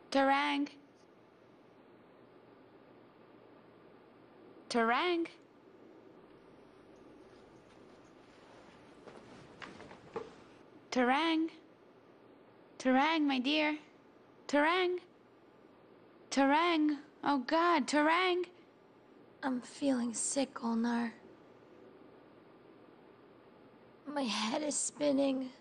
Tarang? Tarang? Tarang? Tarang, my dear? Tarang? Tarang? Oh God, Tarang? I'm feeling sick, Gulnar. My head is spinning.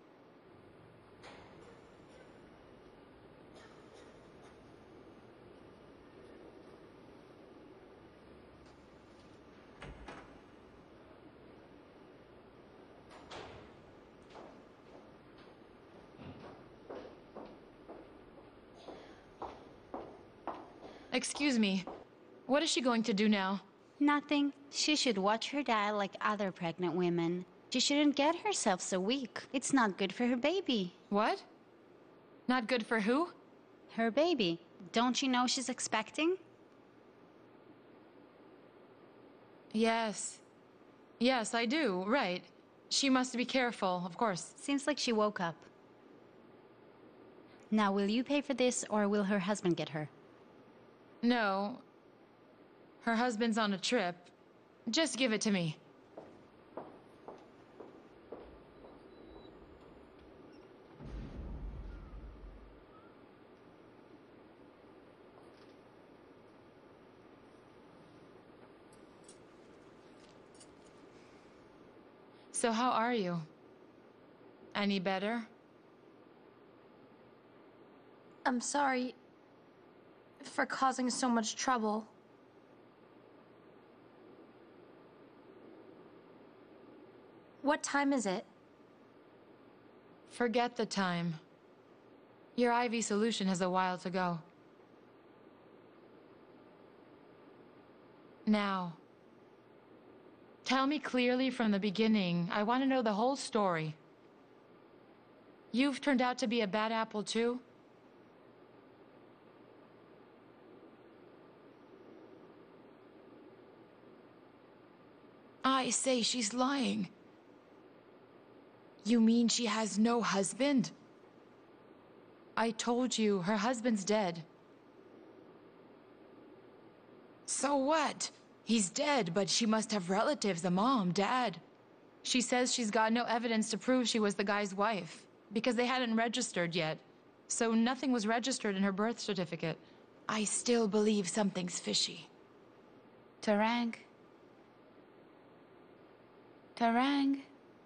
Excuse me. What is she going to do now? Nothing. She should watch her diet like other pregnant women. She shouldn't get herself so weak. It's not good for her baby. What? Not good for who? Her baby. Don't you know she's expecting? Yes. Yes, I do, right. She must be careful, of course. Seems like she woke up. Now, will you pay for this, or will her husband get her? No. Her husband's on a trip. Just give it to me. So how are you? Any better? I'm sorry for causing so much trouble. What time is it? Forget the time. Your IV solution has a while to go. Now, tell me clearly from the beginning. I want to know the whole story. You've turned out to be a bad apple too? I say she's lying. You mean she has no husband? I told you, her husband's dead. So what? He's dead, but she must have relatives, a mom, dad. She says she's got no evidence to prove she was the guy's wife, because they hadn't registered yet. So nothing was registered in her birth certificate. I still believe something's fishy. Tarang? Tarang?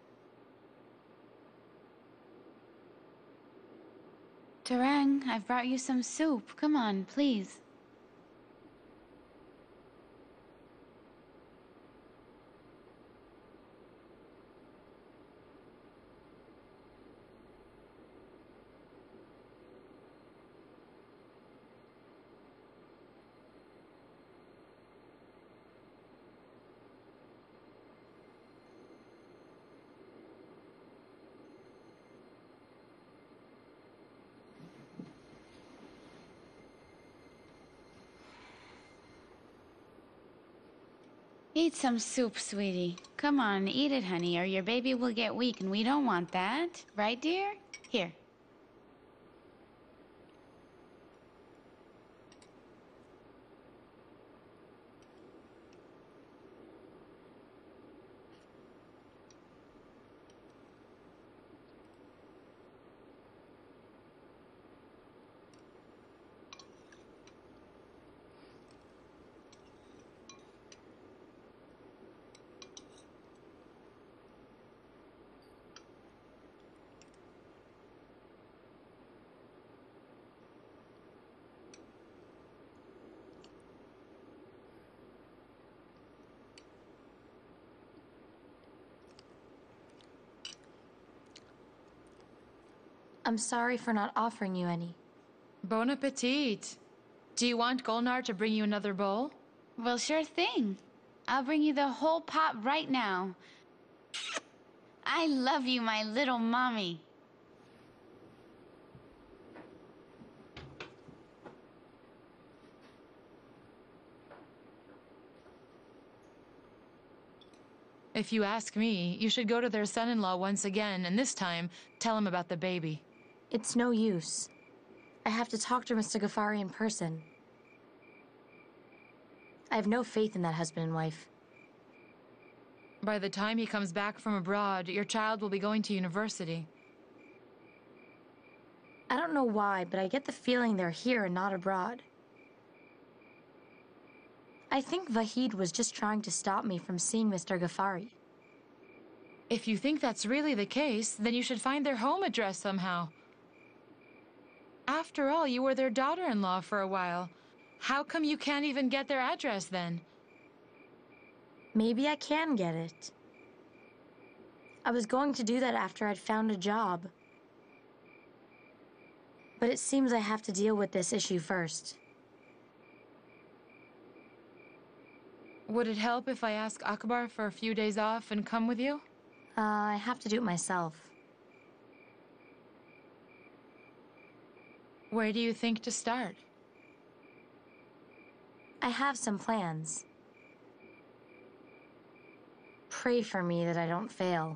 Tarang, I've brought you some soup. Come on, please. Eat some soup, sweetie. Come on, eat it, honey, or your baby will get weak, and we don't want that. Right, dear? Here. I'm sorry for not offering you any. Bon appetit. Do you want Golnar to bring you another bowl? Well, sure thing. I'll bring you the whole pot right now. I love you, my little mommy. If you ask me, you should go to their son-in-law once again, and this time, tell him about the baby. It's no use. I have to talk to Mr. Ghaffari in person. I have no faith in that husband and wife. By the time he comes back from abroad, your child will be going to university. I don't know why, but I get the feeling they're here and not abroad. I think Vahid was just trying to stop me from seeing Mr. Ghaffari. If you think that's really the case, then you should find their home address somehow. After all, you were their daughter-in-law for a while. How come you can't even get their address then? Maybe I can get it. I was going to do that after I'd found a job. But it seems I have to deal with this issue first. Would it help if I ask Akbar for a few days off and come with you? I have to do it myself. Where do you think to start? I have some plans. Pray for me that I don't fail.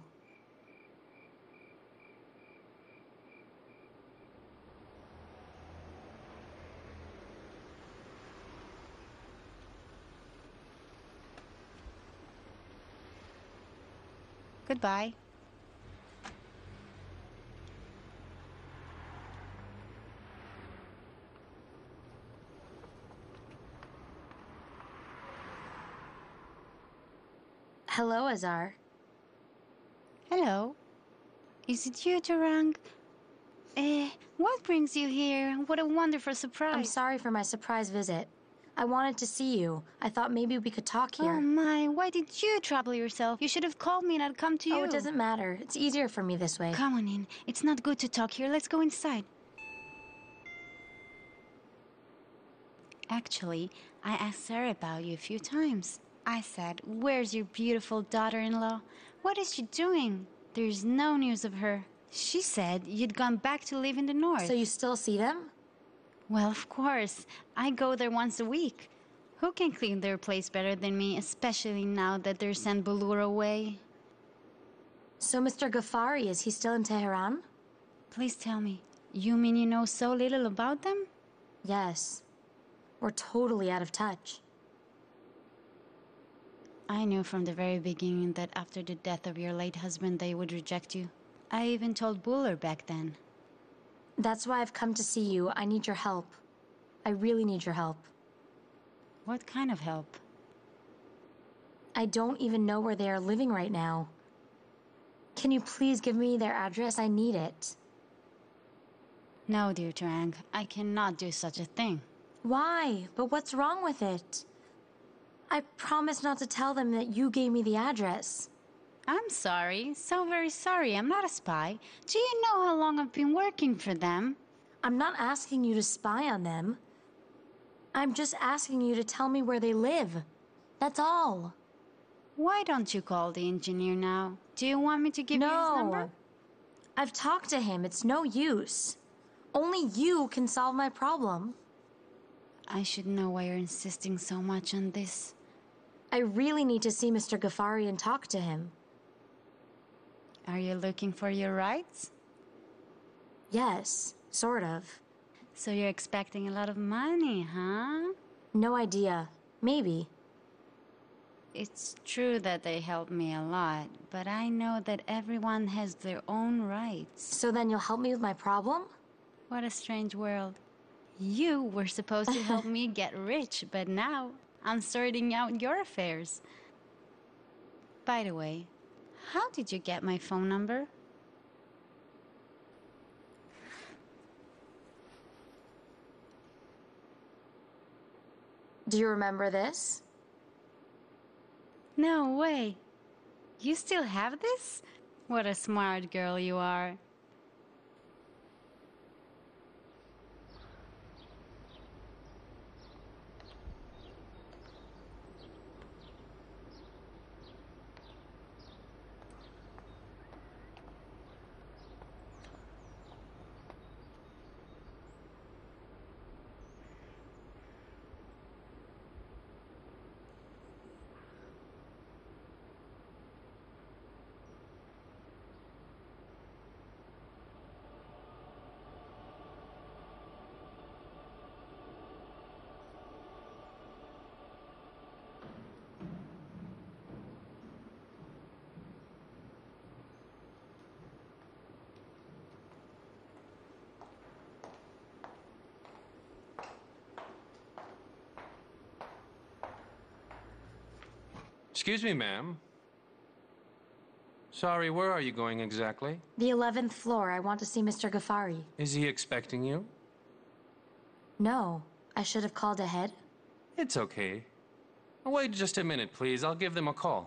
Goodbye. Hello, Azar. Hello. Is it you, Tarang? What brings you here? What a wonderful surprise. I'm sorry for my surprise visit. I wanted to see you. I thought maybe we could talk Oh here. my, why did you trouble yourself? You should have called me and I'd come to you. Oh, it doesn't matter. It's easier for me this way. Come on in. It's not good to talk here. Let's go inside. Actually, I asked Sarah about you a few times. I said, where's your beautiful daughter-in-law? What is she doing? There's no news of her. She said you'd gone back to live in the north. So you still see them? Well, of course. I go there once a week. Who can clean their place better than me, especially now that they're sent Balur away? So Mr. Ghaffari, is he still in Tehran? Please tell me, you mean you know so little about them? Yes. We're totally out of touch. I knew from the very beginning that after the death of your late husband they would reject you. I even told Buller back then. That's why I've come to see you. I need your help. I really need your help. What kind of help? I don't even know where they are living right now. Can you please give me their address? I need it. No, dear Tarang, I cannot do such a thing. Why? But what's wrong with it? I promised not to tell them that you gave me the address. I'm sorry, so very sorry. I'm not a spy. Do you know how long I've been working for them? I'm not asking you to spy on them. I'm just asking you to tell me where they live. That's all. Why don't you call the engineer now? Do you want me to give you his number? No. I've talked to him. It's no use. Only you can solve my problem. I should know why you're insisting so much on this. I really need to see Mr. Ghaffari and talk to him. Are you looking for your rights? Yes, sort of. So you're expecting a lot of money, huh? No idea. Maybe. It's true that they helped me a lot, but I know that everyone has their own rights. So then you'll help me with my problem? What a strange world. You were supposed to help me get rich, but now I'm sorting out your affairs. By the way, how did you get my phone number? Do you remember this? No way. You still have this? What a smart girl you are. Excuse me, ma'am. Sorry, where are you going exactly? The 11th floor. I want to see Mr. Ghaffari. Is he expecting you? No, I should have called ahead. It's okay. Wait just a minute, please. I'll give them a call.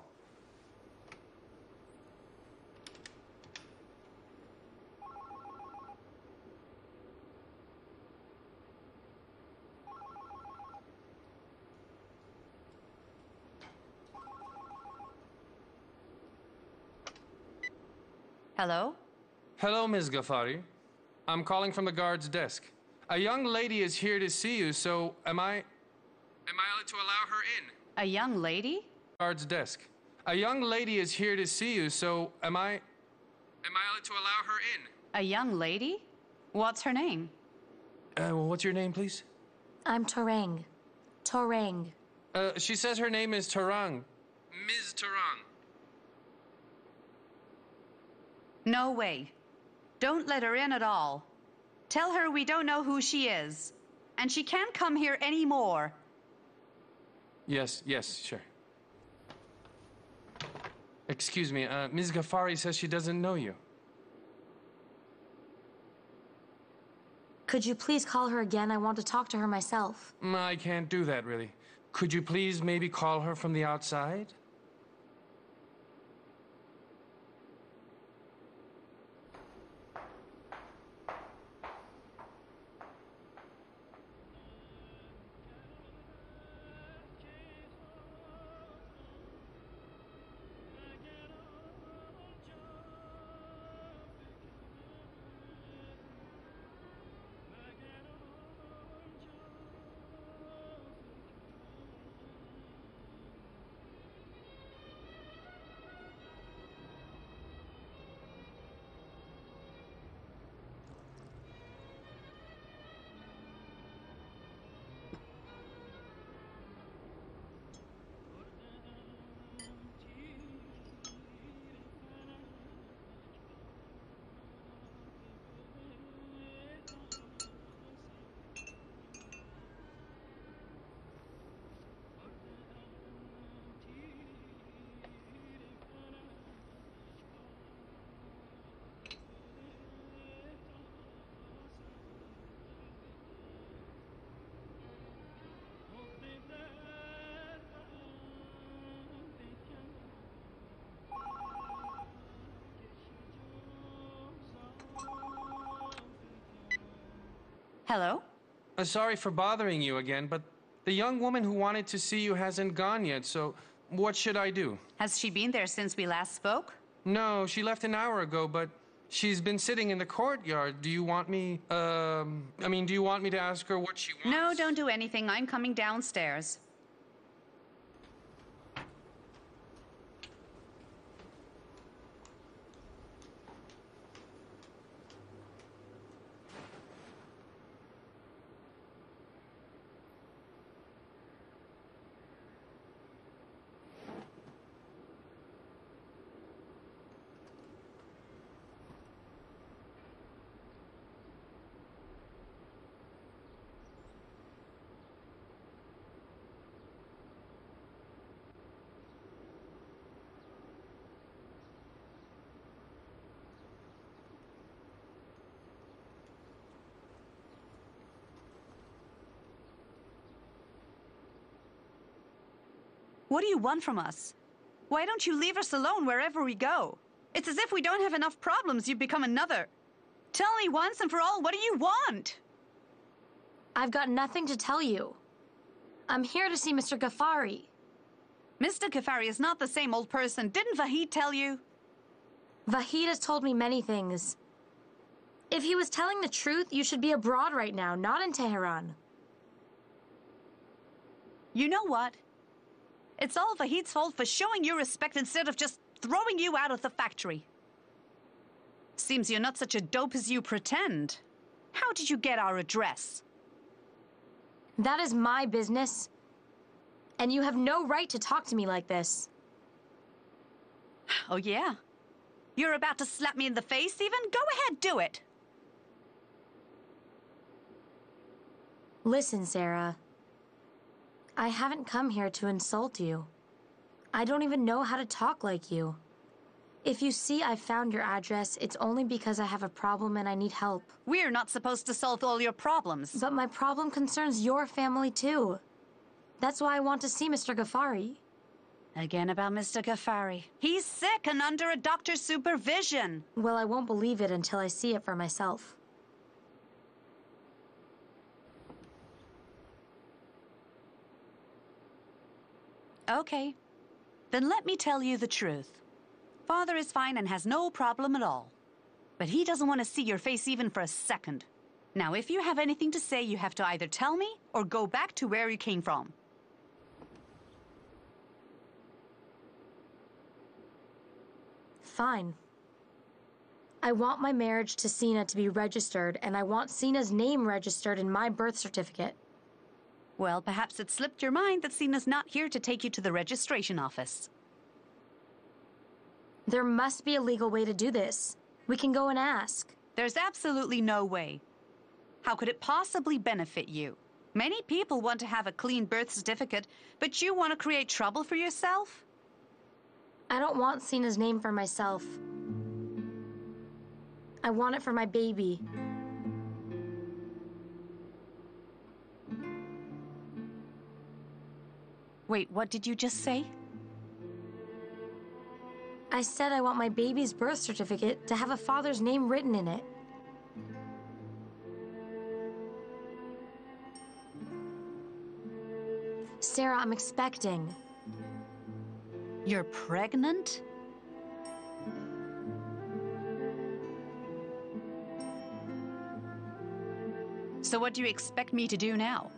Hello? Hello, Ms. Ghaffari. I'm calling from the guard's desk. A young lady is here to see you, so am I allowed to allow her in? A young lady? Guard's desk. A young lady is here to see you, so am I allowed to allow her in? A young lady? What's her name? What's your name, please? I'm Torang. Torang. She says her name is Tarang. Ms. Tarang. No way. Don't let her in at all. Tell her we don't know who she is. And she can't come here anymore. Yes, sure. Excuse me, Ms. Ghaffari says she doesn't know you. Could you please call her again? I want to talk to her myself. I can't do that, really. Could you please maybe call her from the outside? Hello? Sorry for bothering you again, but the young woman who wanted to see you hasn't gone yet, so what should I do? Has she been there since we last spoke? No, she left an hour ago, but she's been sitting in the courtyard. Do you want me, do you want me to ask her what she wants? No, don't do anything. I'm coming downstairs. What do you want from us? Why don't you leave us alone wherever we go? It's as if we don't have enough problems, you've become another. Tell me once and for all, what do you want? I've got nothing to tell you. I'm here to see Mr. Ghaffari. Mr. Ghaffari is not the same old person. Didn't Vahid tell you? Vahid has told me many things. If he was telling the truth, you should be abroad right now, not in Tehran. You know what? It's all Vahid's fault for showing you respect instead of just throwing you out of the factory. Seems you're not such a dope as you pretend. How did you get our address? That is my business. And you have no right to talk to me like this. Oh, yeah? You're about to slap me in the face even? Go ahead, do it. Listen, Sarah. I haven't come here to insult you. I don't even know how to talk like you. If you see I found your address, it's only because I have a problem and I need help. We're not supposed to solve all your problems. But my problem concerns your family too. That's why I want to see Mr. Ghaffari. Again about Mr. Ghaffari. He's sick and under a doctor's supervision. Well, I won't believe it until I see it for myself. Okay. Then let me tell you the truth. Father is fine and has no problem at all. But he doesn't want to see your face even for a second. Now, if you have anything to say, you have to either tell me or go back to where you came from. Fine. I want my marriage to Sina to be registered, and I want Sina's name registered in my birth certificate. Well, perhaps it slipped your mind that Sina's not here to take you to the registration office. There must be a legal way to do this. We can go and ask. There's absolutely no way. How could it possibly benefit you? Many people want to have a clean birth certificate, but you want to create trouble for yourself? I don't want Sina's name for myself. I want it for my baby. Wait, what did you just say? I said I want my baby's birth certificate to have a father's name written in it. Sarah, I'm expecting. You're pregnant? So what do you expect me to do now?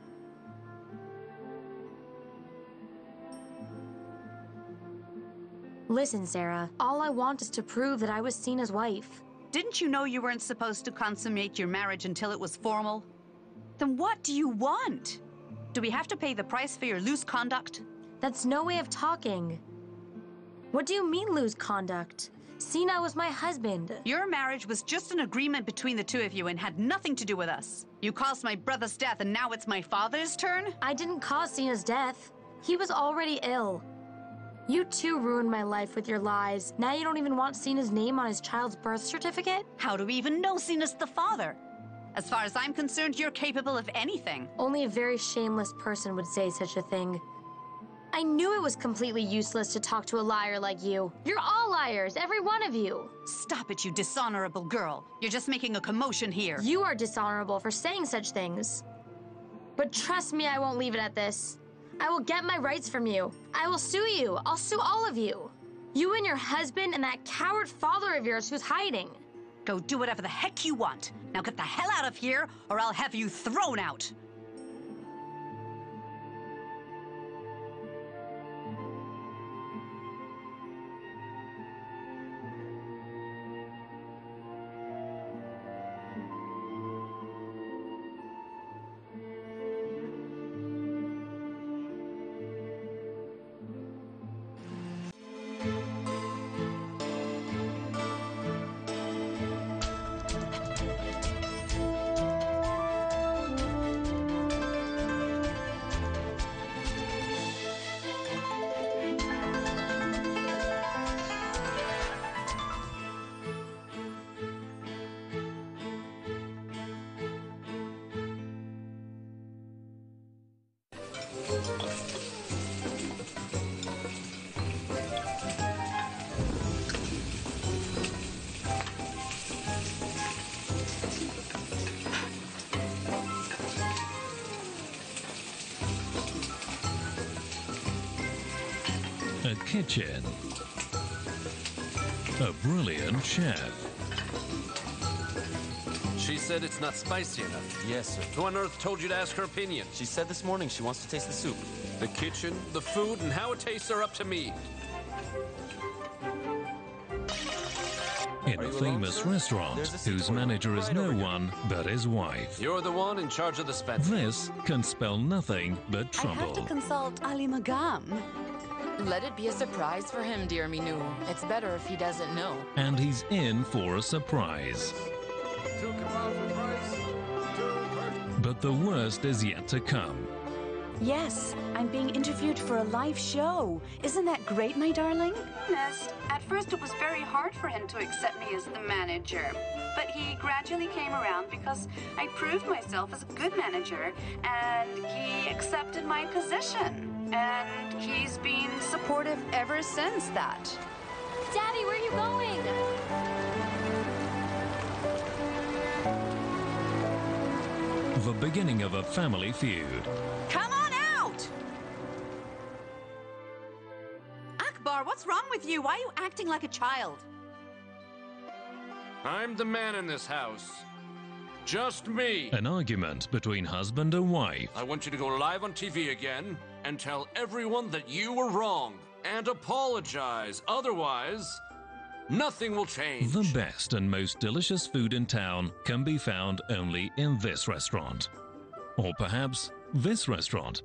Listen, Sarah, all I want is to prove that I was Sina's wife. Didn't you know you weren't supposed to consummate your marriage until it was formal? Then what do you want? Do we have to pay the price for your loose conduct? That's no way of talking. What do you mean, loose conduct? Sina was my husband. Your marriage was just an agreement between the two of you and had nothing to do with us. You caused my brother's death and now it's my father's turn? I didn't cause Sina's death. He was already ill. You too ruined my life with your lies. Now you don't even want Sina's name on his child's birth certificate? How do we even know Sina's the father? As far as I'm concerned, you're capable of anything. Only a very shameless person would say such a thing. I knew it was completely useless to talk to a liar like you. You're all liars, every one of you. Stop it, you dishonorable girl. You're just making a commotion here. You are dishonorable for saying such things. But trust me, I won't leave it at this. I will get my rights from you. I will sue you. I'll sue all of you. You and your husband and that coward father of yours who's hiding. Go do whatever the heck you want. Now get the hell out of here, or I'll have you thrown out. A kitchen. A brilliant chef. She said it's not spicy enough. Yes, sir. Who on earth told you to ask her opinion? She said this morning she wants to taste the soup. The kitchen, the food, and how it tastes are up to me. In a famous restaurant whose manager is no one but his wife. You're the one in charge of the Spencer. This can spell nothing but I have to trouble. consult Ali Magam. Let it be a surprise for him, dear Minou. It's better if he doesn't know. And he's in for a surprise. Two kebabs with rice, two But the worst is yet to come. Yes, I'm being interviewed for a live show. Isn't that great, my darling? Honest, at first it was very hard for him to accept me as the manager. But he gradually came around because I proved myself as a good manager, and he accepted my position. And he's been supportive ever since that. Daddy, where are you going? The beginning of a family feud. Come on out! Akbar, what's wrong with you? Why are you acting like a child? I'm the man in this house. Just me. An argument between husband and wife. I want you to go live on TV again and tell everyone that you were wrong and apologize. Otherwise, nothing will change. The best and most delicious food in town can be found only in this restaurant. Or perhaps this restaurant.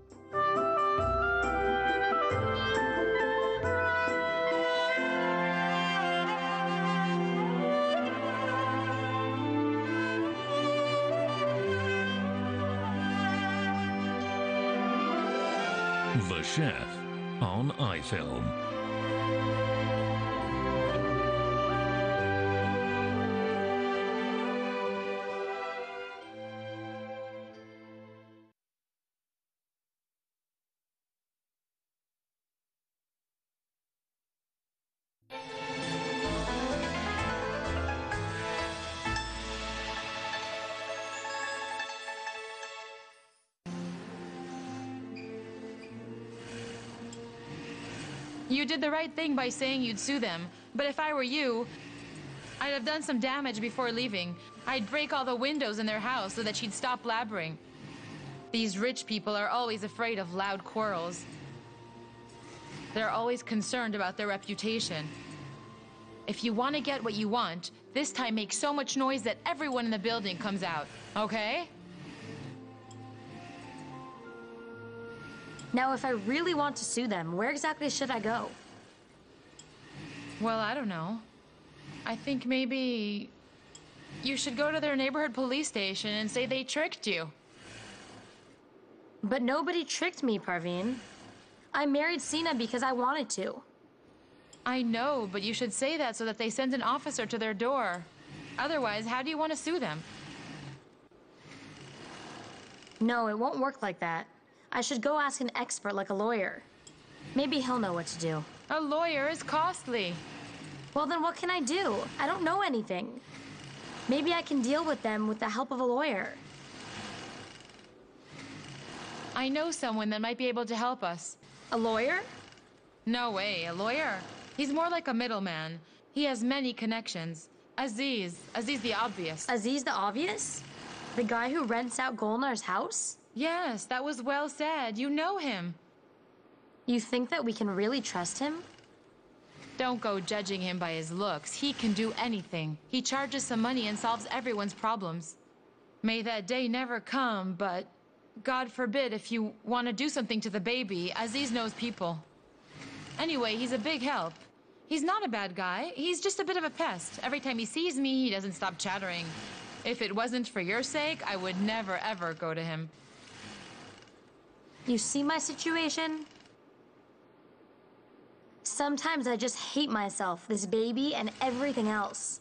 The Chef on iFilm. You did the right thing by saying you'd sue them, but if I were you, I'd have done some damage before leaving. I'd break all the windows in their house so that she'd stop blabbering. These rich people are always afraid of loud quarrels. They're always concerned about their reputation. If you want to get what you want, this time make so much noise that everyone in the building comes out, okay? Now, if I really want to sue them, where exactly should I go? Well, I don't know. I think maybe you should go to their neighborhood police station and say they tricked you. But nobody tricked me, Parveen. I married Sina because I wanted to. I know, but you should say that so that they send an officer to their door. Otherwise, how do you want to sue them? No, it won't work like that. I should go ask an expert like a lawyer. Maybe he'll know what to do. A lawyer is costly. Well, then what can I do? I don't know anything. Maybe I can deal with them with the help of a lawyer. I know someone that might be able to help us. A lawyer? No way, a lawyer? He's more like a middleman. He has many connections. Aziz the obvious. Aziz the obvious? The guy who rents out Golnar's house? Yes, that was well said. You know him. You think that we can really trust him? Don't go judging him by his looks. He can do anything. He charges some money and solves everyone's problems. May that day never come, but God forbid if you want to do something to the baby, Aziz knows people. Anyway, he's a big help. He's not a bad guy. He's just a bit of a pest. Every time he sees me, he doesn't stop chattering. If it wasn't for your sake, I would never, ever go to him. You see my situation? Sometimes I just hate myself, this baby, and everything else.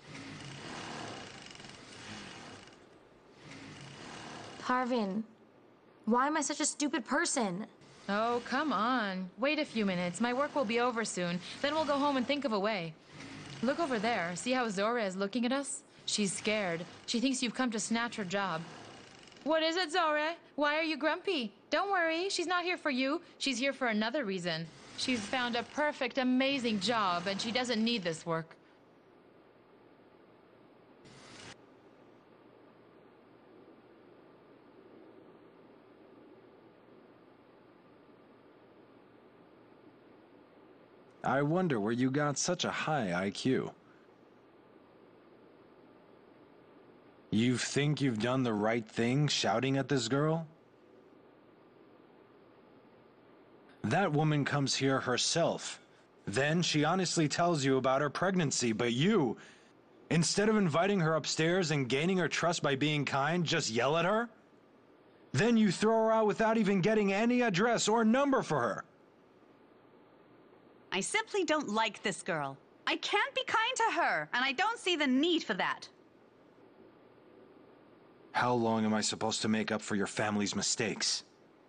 Parveen, why am I such a stupid person? Oh, come on. Wait a few minutes. My work will be over soon. Then we'll go home and think of a way. Look over there. See how Zora is looking at us? She's scared. She thinks you've come to snatch her job. What is it, Zora? Why are you grumpy? Don't worry. She's not here for you. She's here for another reason. She's found a perfect, amazing job, and she doesn't need this work. I wonder where you got such a high IQ. You think you've done the right thing shouting at this girl? That woman comes here herself. Then she honestly tells you about her pregnancy, but you, instead of inviting her upstairs and gaining her trust by being kind, just yell at her? Then you throw her out without even getting any address or number for her. I simply don't like this girl. I can't be kind to her, and I don't see the need for that. How long am I supposed to make up for your family's mistakes?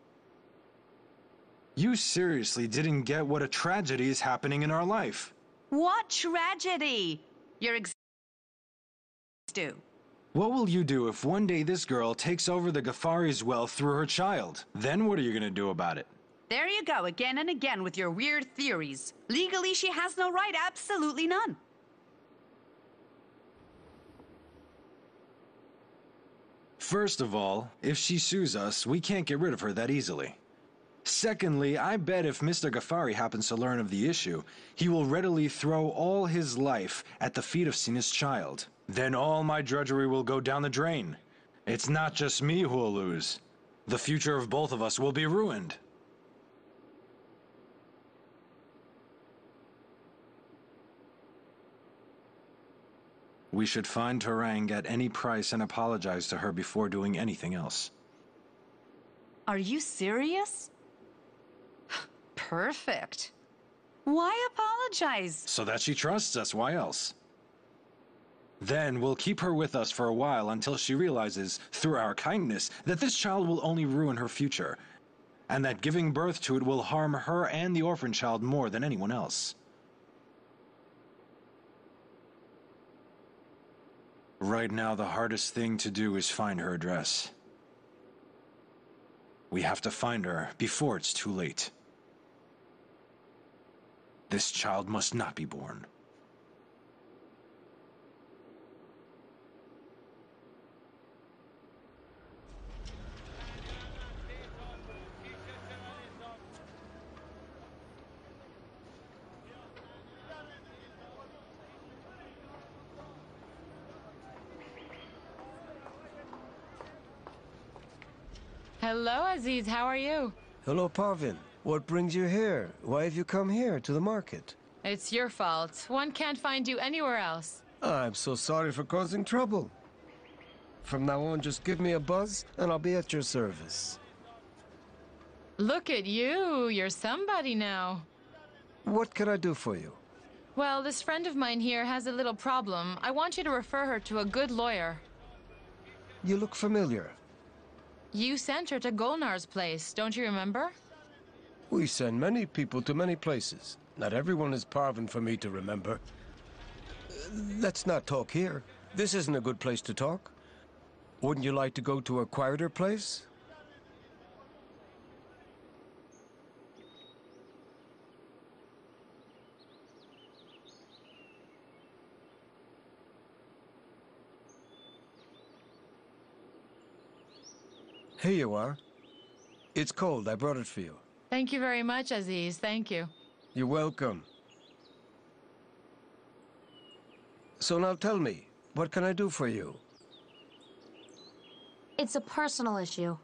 You seriously didn't get what a tragedy is happening in our life. What tragedy? You're do. What will you do if one day this girl takes over the Ghaffari's wealth through her child? Then what are you going to do about it? There you go, again and again with your weird theories. Legally, she has no right, absolutely none. First of all, if she sues us, we can't get rid of her that easily. Secondly, I bet if Mr. Ghaffari happens to learn of the issue, he will readily throw all his life at the feet of Sina's child. Then all my drudgery will go down the drain. It's not just me who will lose. The future of both of us will be ruined. We should find Tarang at any price and apologize to her before doing anything else. Are you serious? Perfect. Why apologize? So that she trusts us, why else? Then we'll keep her with us for a while until she realizes, through our kindness, that this child will only ruin her future, and that giving birth to it will harm her and the orphan child more than anyone else. Right now, the hardest thing to do is find her address. We have to find her before it's too late. This child must not be born. Hello, Aziz. How are you? Hello, Parvin. What brings you here? Why have you come here to the market? It's your fault. One can't find you anywhere else. I'm so sorry for causing trouble. From now on, just give me a buzz, and I'll be at your service. Look at you. You're somebody now. What can I do for you? Well, this friend of mine here has a little problem. I want you to refer her to a good lawyer. You look familiar. You sent her to Golnar's place, don't you remember? We send many people to many places. Not everyone is Parvin for me to remember. Let's not talk here. This isn't a good place to talk. Wouldn't you like to go to a quieter place? Here you are. It's cold. I brought it for you. Thank you very much, Aziz. Thank you. You're welcome. So now tell me, what can I do for you? It's a personal issue.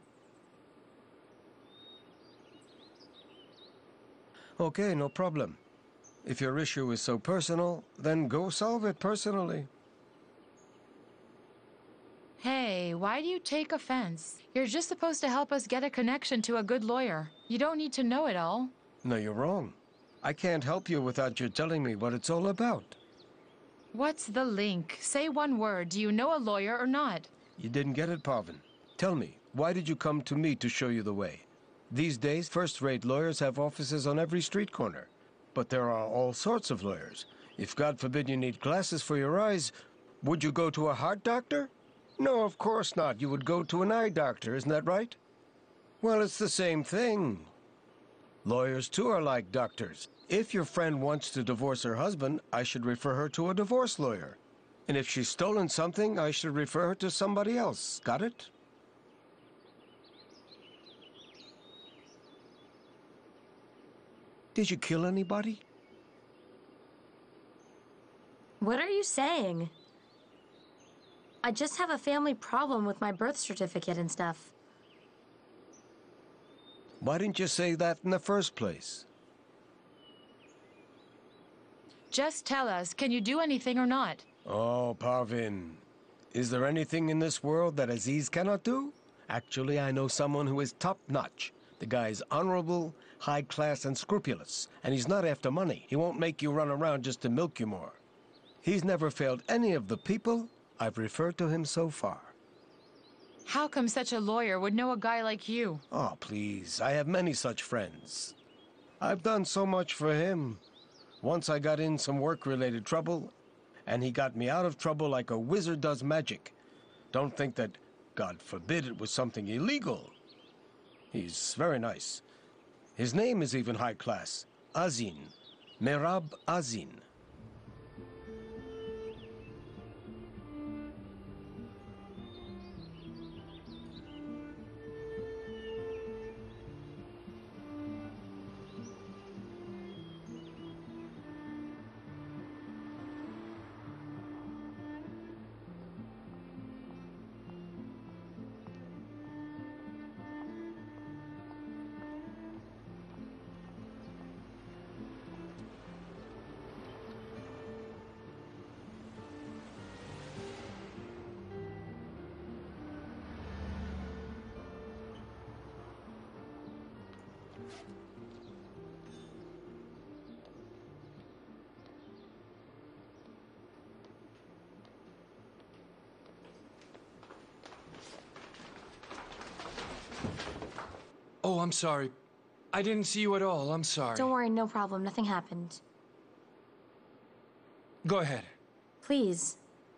Okay, no problem. If your issue is so personal, then go solve it personally. Hey, why do you take offense? You're just supposed to help us get a connection to a good lawyer. You don't need to know it all. No, you're wrong. I can't help you without you telling me what it's all about. What's the link? Say one word. Do you know a lawyer or not? You didn't get it, Parvin. Tell me, why did you come to me to show you the way? These days, first-rate lawyers have offices on every street corner. But there are all sorts of lawyers. If, God forbid, you need glasses for your eyes, would you go to a heart doctor? No, of course not. You would go to an eye doctor, isn't that right? Well, it's the same thing. Lawyers, too, are like doctors. If your friend wants to divorce her husband, I should refer her to a divorce lawyer. And if she's stolen something, I should refer her to somebody else. Got it? Did you kill anybody? What are you saying? I just have a family problem with my birth certificate and stuff. Why didn't you say that in the first place? Just tell us, can you do anything or not? Oh, Parvin. Is there anything in this world that Aziz cannot do? Actually, I know someone who is top-notch. The guy's honorable, high-class, and scrupulous, and he's not after money. He won't make you run around just to milk you more. He's never failed any of the people I've referred to him so far. How come such a lawyer would know a guy like you? Oh, please, I have many such friends. I've done so much for him. Once I got in some work-related trouble, and he got me out of trouble like a wizard does magic. Don't think that, God forbid, it was something illegal. He's very nice. His name is even high class. Azin. Merab Azin. Oh, I'm sorry. I didn't see you at all. I'm sorry. Don't worry, no problem. Nothing happened. Go ahead. Please.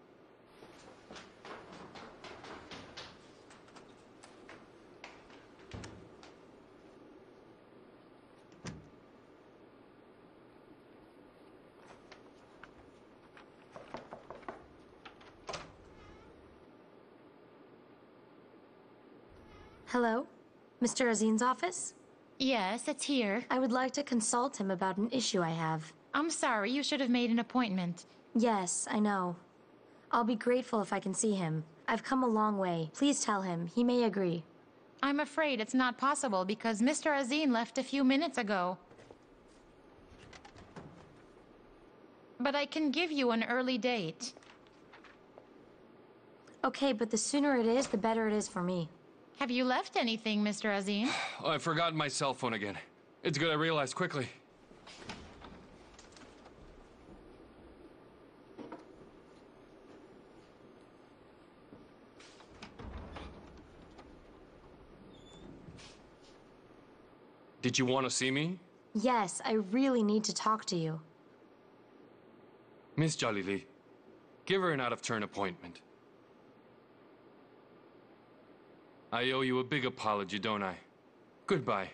Hello? Mr. Azin's office? Yes, it's here. I would like to consult him about an issue I have. I'm sorry, you should have made an appointment. Yes, I know. I'll be grateful if I can see him. I've come a long way. Please tell him. He may agree. I'm afraid it's not possible because Mr. Azin left a few minutes ago. But I can give you an early date. Okay, but the sooner it is, the better it is for me. Have you left anything, Mr. Azin? Oh, I forgot my cell phone again. It's good I realized quickly. Did you want to see me? Yes, I really need to talk to you. Miss Jalili, give her an out-of-turn appointment. I owe you a big apology, don't I? Goodbye.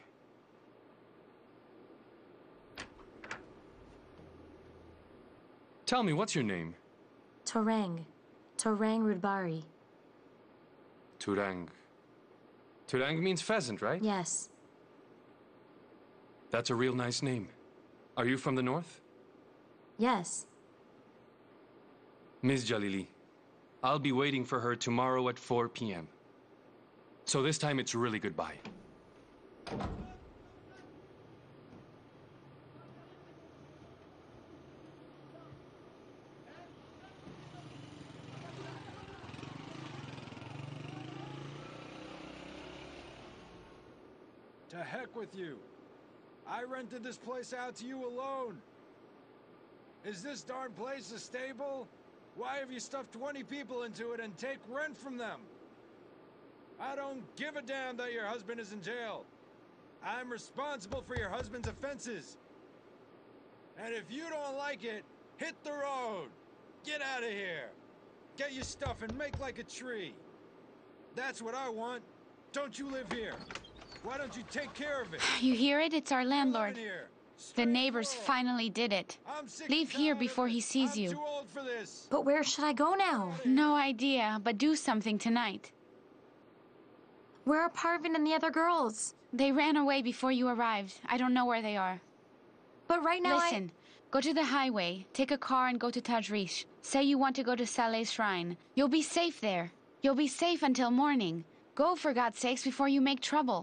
Tell me, what's your name? Torang. Torang Rudbari. Turang. Turang means pheasant, right? Yes. That's a real nice name. Are you from the north? Yes. Ms. Jalili, I'll be waiting for her tomorrow at 4 p.m. So this time it's really goodbye. To heck with you. I rented this place out to you alone. Is this darn place a stable? Why have you stuffed 20 people into it and take rent from them? I don't give a damn that your husband is in jail. I'm responsible for your husband's offenses. And if you don't like it, hit the road. Get out of here. Get your stuff and make like a tree. That's what I want. Don't you live here? Why don't you take care of it? You hear it? It's our landlord. The neighbors Straightforward. finally did it. I'm sick Leave and here tired of before it. he sees I'm you. too old for this. But where should I go now? No idea, but do something tonight. Where are Parvin and the other girls? They ran away before you arrived. I don't know where they are. But right now Listen, go to the highway, take a car and go to Tajrish. Say you want to go to Saleh's shrine. You'll be safe there. You'll be safe until morning. Go, for God's sakes, before you make trouble.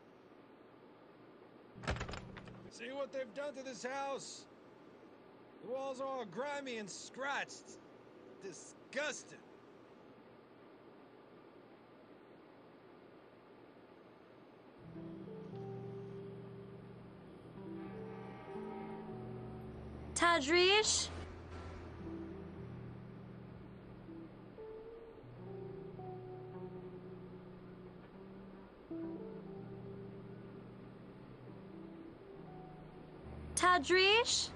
See what they've done to this house? The walls are all grimy and scratched. Disgusting. Tadrish? Tadrish?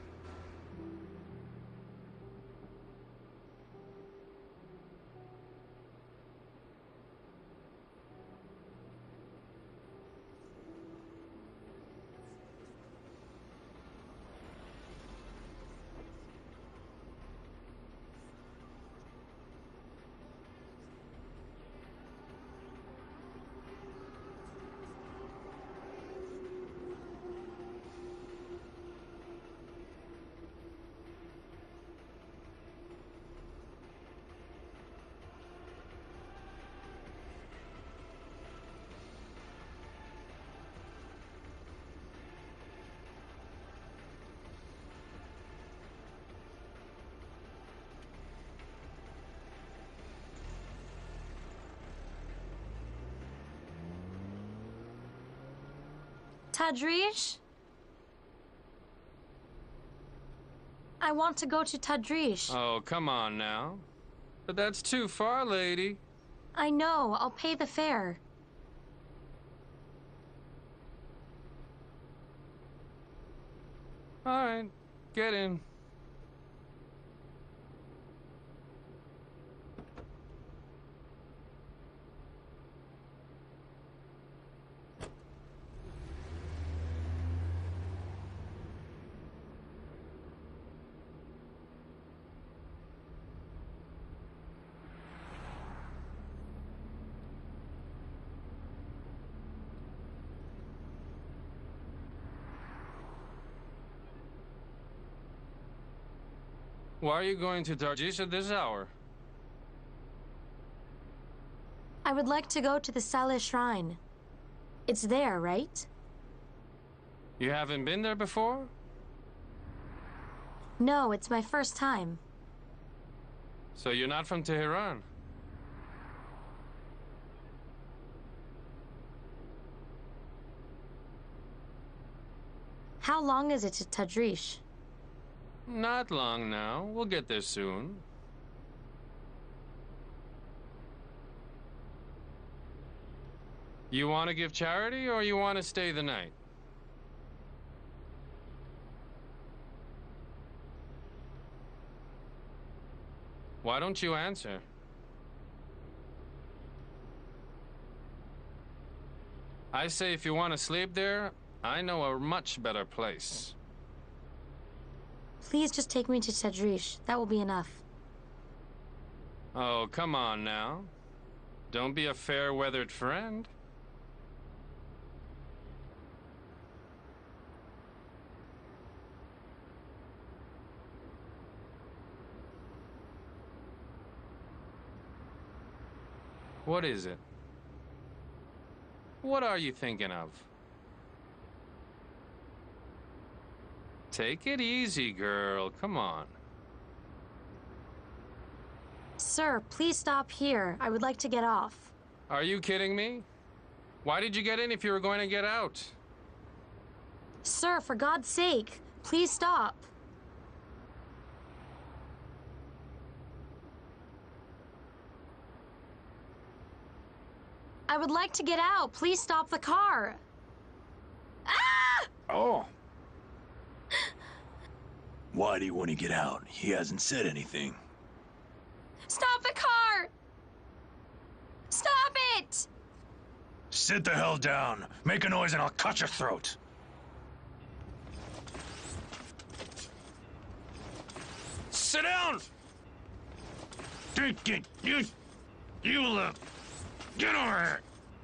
Tadrish? I want to go to Tadrish. Oh, come on now. But that's too far, lady. I know. I'll pay the fare. All right, get in. Why are you going to Tarjish at this hour? I would like to go to the Saleh Shrine. It's there, right? You haven't been there before? No, it's my first time. So you're not from Tehran? How long is it to Tadrish? Not long now. We'll get there soon. You want to give charity or you want to stay the night? Why don't you answer? I say if you want to sleep there, I know a much better place. Please just take me to Tadrish. That will be enough. Oh, come on now. Don't be a fair-weathered friend. What is it? What are you thinking of? Take it easy, girl. Come on. Sir, please stop here. I would like to get off. Are you kidding me? Why did you get in if you were going to get out? Sir, for God's sake, please stop. I would like to get out. Please stop the car. Ah! Oh. Why do you want to get out? He hasn't said anything. Stop the car! Stop it! Sit the hell down. Make a noise and I'll cut your throat. Sit down! Get over here.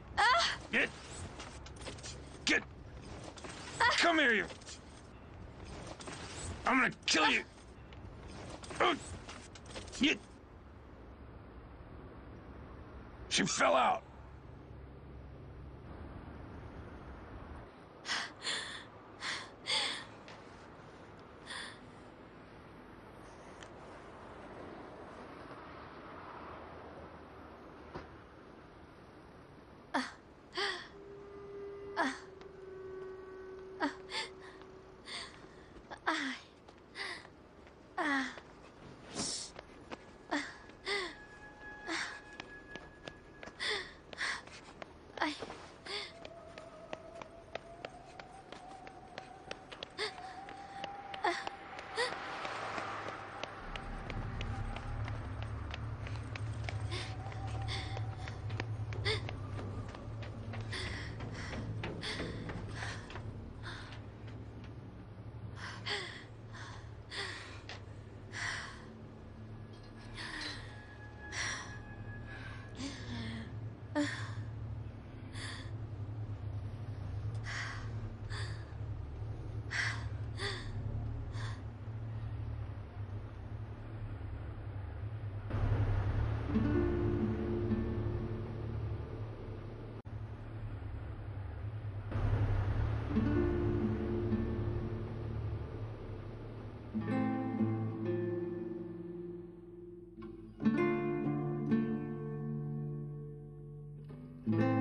Get. Come here, you. I'm gonna kill you. She fell out. you.